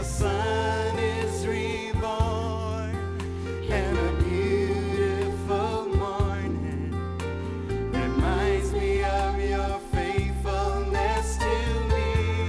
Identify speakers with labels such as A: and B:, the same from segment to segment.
A: sun is reborn, and a beautiful morning reminds me of your faithfulness to me.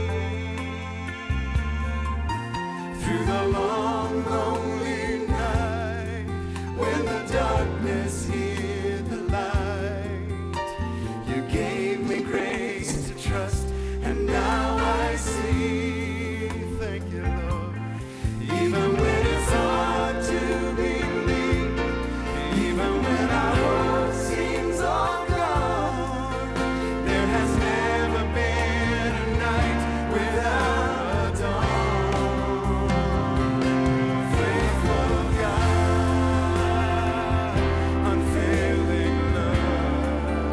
A: Through the long, lonely night, when the darkness hid the light, you gave me grace to trust, and now I see. Thank you, Lord. Even when it's hard to believe, even when our hope seems all gone, there has never been a night without a dawn. Faithful God, unfailing love,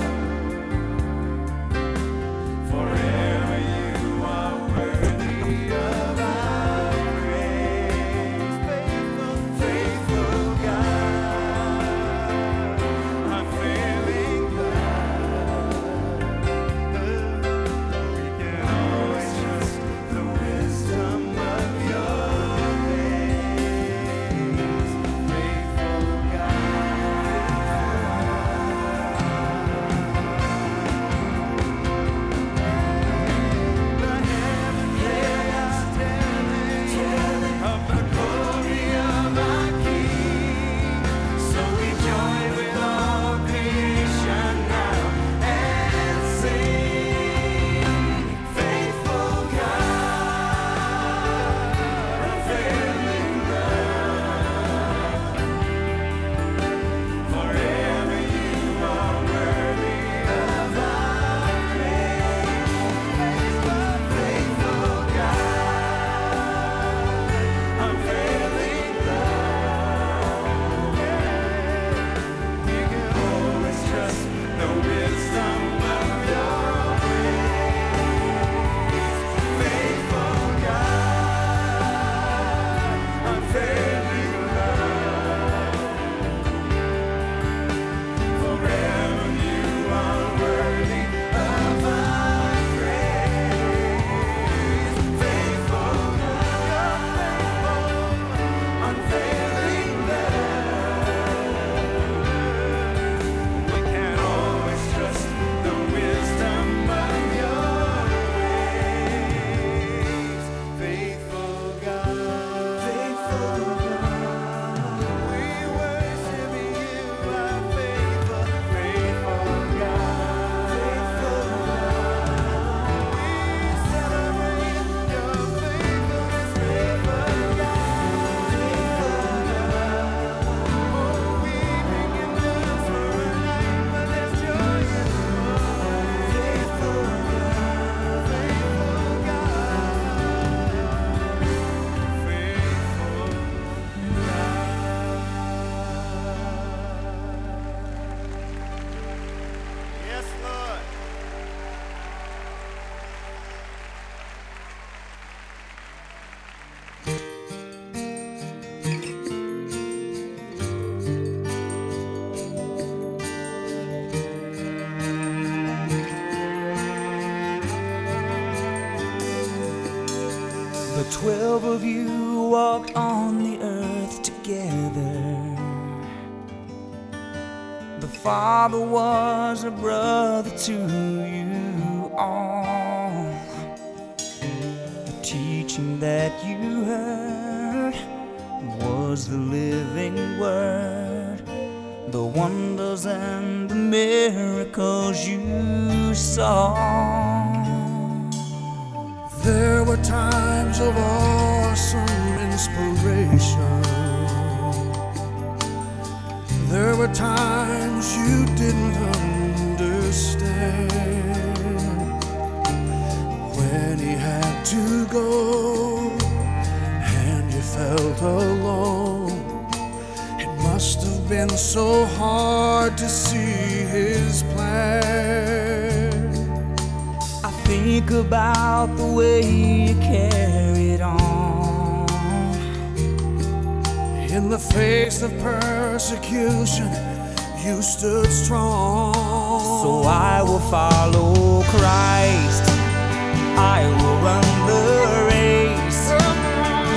A: forever you are worthy of our praise. Faithful God, unfailing love. We can always trust the wisdom of your ways. Faithful The heavens telling of the glory of our King. So we join with all creation now and sing. Faithful God, unfailing love, forever you are worthy of our praise. Faithful God, unfailing love. We can always trust the wisdom of your ways. Faithful God, unfailing love, forever you are worthy of our praise. Faithful God, unfailing love. We can always trust the wisdom of your ways. Faithful God, we worship you, our faithful God. We celebrate your faithfulness, faithful God. Oh, weeping endures for a night, but there's joy in the morning. Faithful God, faithful God, faithful God. Yes, Lord.
B: The 12 of you walked on the earth together. The Father was a brother to you all. The teaching that you heard was the living word. The wonders and the miracles you saw.
C: There were times of awesome inspiration. There were times you didn't understand. When he had to go and you felt alone, it must have been so hard to see his plan.
B: I think about the way you carried on.
C: In the face of persecution, you stood strong.
B: So I will follow Christ. I will run the race.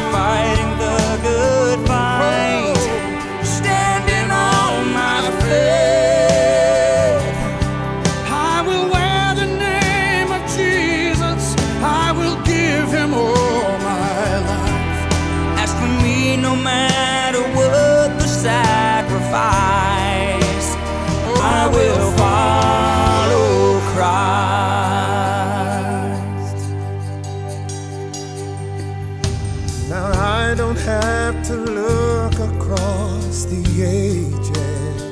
C: I don't have to look across the ages.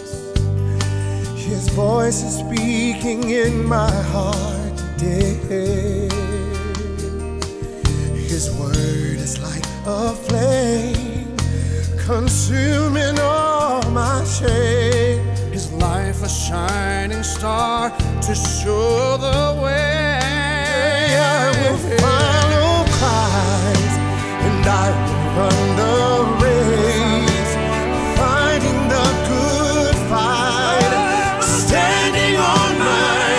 C: His voice is speaking in my heart today. His word is like a flame, consuming all my shame. His life a shining star to show the way. I will follow Christ, and I will run the race, fighting the good fight, standing on my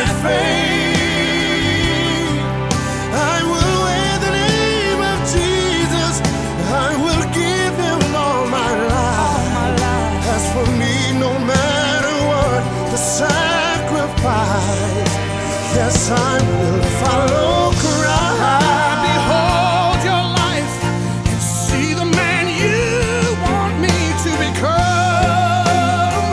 C: faith. I will wear the name of Jesus. I will give him all my life. As for me, no matter what the sacrifice, yes, I will follow Christ. Behold your life and see the man you want me to become.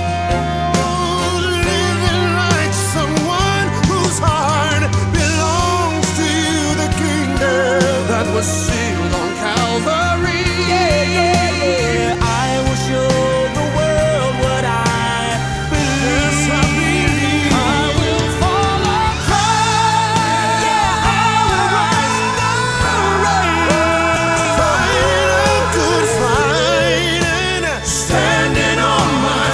C: Living like someone whose heart belongs to you, the kingdom that was sealed on Calvary.
B: Yeah, yeah, yeah. I will show the world what I believe.
C: Yes, I believe.
B: I will follow Christ. Yeah, I will run the race.
C: Fight a good fight and standing on my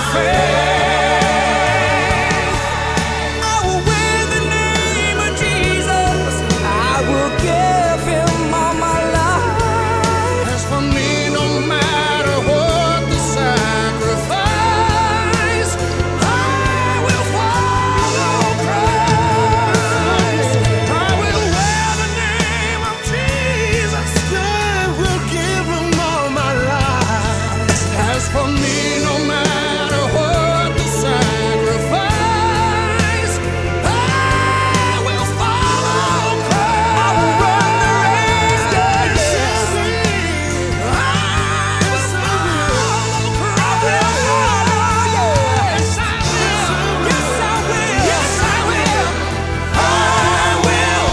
C: faith.
B: I will wear the name of Jesus. I will give him all my life.
C: As for me, no matter what the sacrifice,
B: I will follow Christ.
C: I will wear the name of Jesus. I will give him all my life. As for me, no matter what the sacrifice, I will follow Christ.
B: I will run the race. Yeah,
C: Yes,
B: yeah.
C: I will follow Christ.
B: Yes, I will. Yes, I will.
C: Yes, I will. I will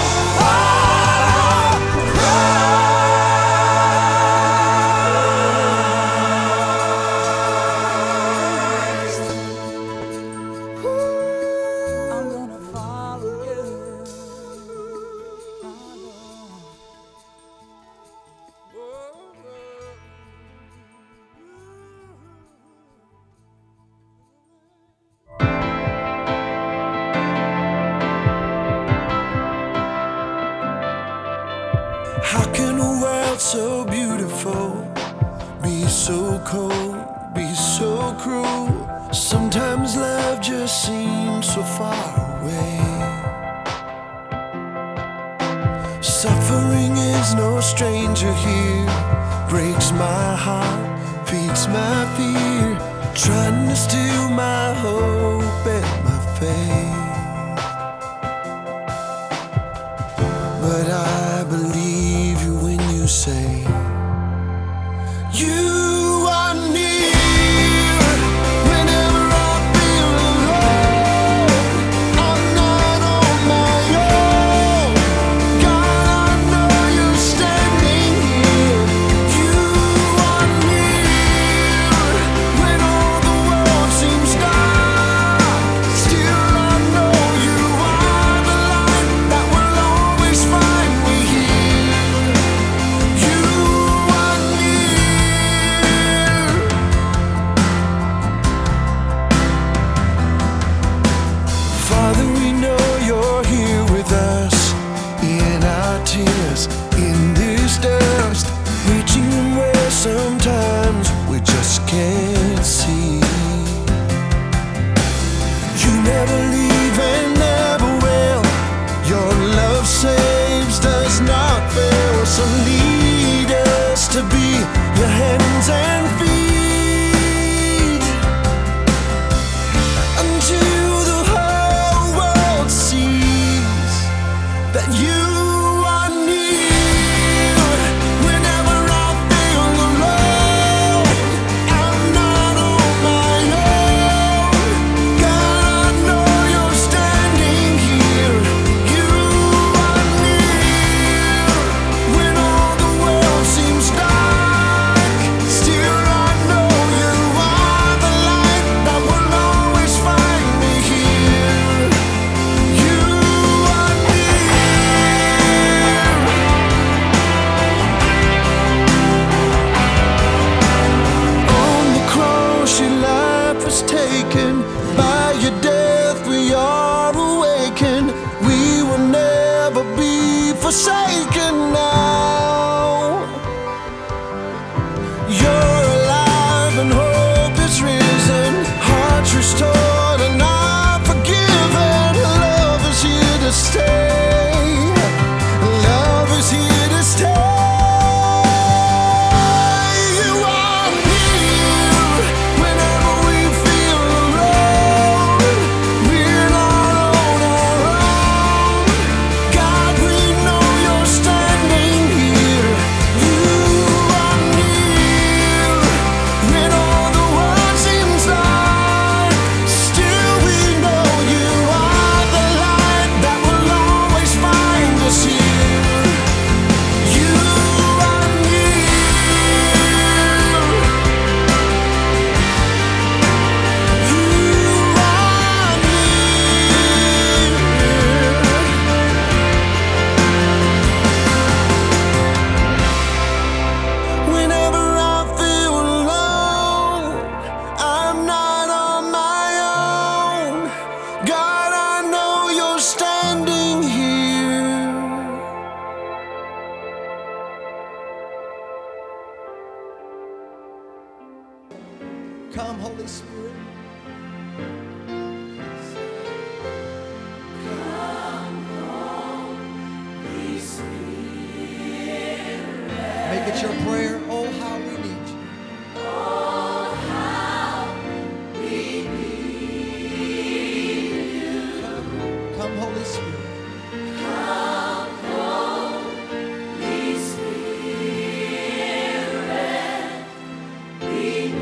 C: follow Christ.
B: I'm gonna follow you.
C: How can a world so beautiful be so cold, be so cruel? Sometimes love just seems so far away. Suffering is no stranger here, breaks my heart, feeds my fear, trying to steal my hope and my faith. But I believe you when you say you are near. Whenever I feel alone, I'm not on my own. God, I know you're standing here. You are near. When all the world seems dark, still I know you are the light that will always find me here. You are near. Father, we know you're here with us, in our tears, in this dust, reaching them where sometimes we just can't see. You never leave and never will. Your love saves, does not fail. So lead us to be your hands and feet, until the whole world sees that you are near. forsaken now. You're alive and hope is risen, hearts restored and I'm forgiven. Love is here to stay. Love is here to stay. Come, Holy Spirit. Make it your prayer. Oh, how we need you. Oh, how we need you. Come, Holy Spirit. Come, Holy Spirit. We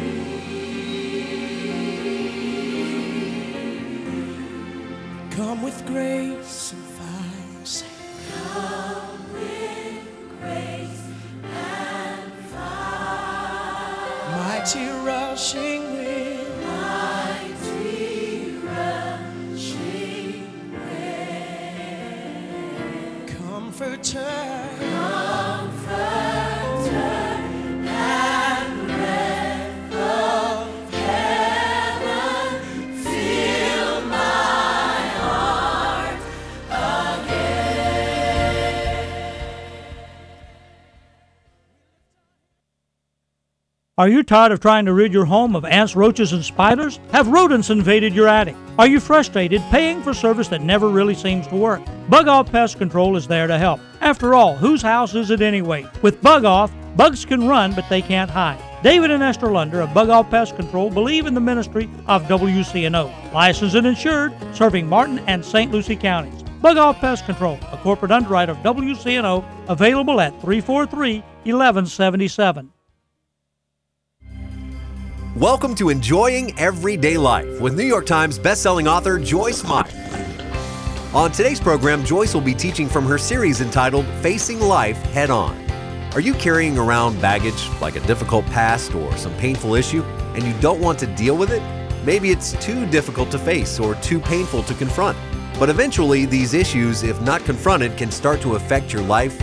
C: need. Come with grace and fire. Say, come with grace and fire. Mighty rushing wind. Mighty rushing wind. Comforter. Comforter and breath of heaven. Fill my heart again.
D: Are you tired of trying to rid your home of ants, roaches, and spiders? Have rodents invaded your attic? Are you frustrated paying for service that never really seems to work? Bug Off Pest Control is there to help. After all, whose house is it anyway? With Bug Off, bugs can run, but they can't hide. David and Esther Lunder of Bug Off Pest Control believe in the ministry of WCNO. Licensed and insured, serving Martin and St. Lucie counties. Bug Off Pest Control, a corporate underwriter of WCNO, available at 343-1177.
E: Welcome to Enjoying Everyday Life with New York Times bestselling author Joyce Meyer. On today's program, Joyce will be teaching from her series entitled Facing Life Head On. Are you carrying around baggage like a difficult past or some painful issue and you don't want to deal with it? Maybe it's too difficult to face or too painful to confront. But eventually, these issues, if not confronted, can start to affect your life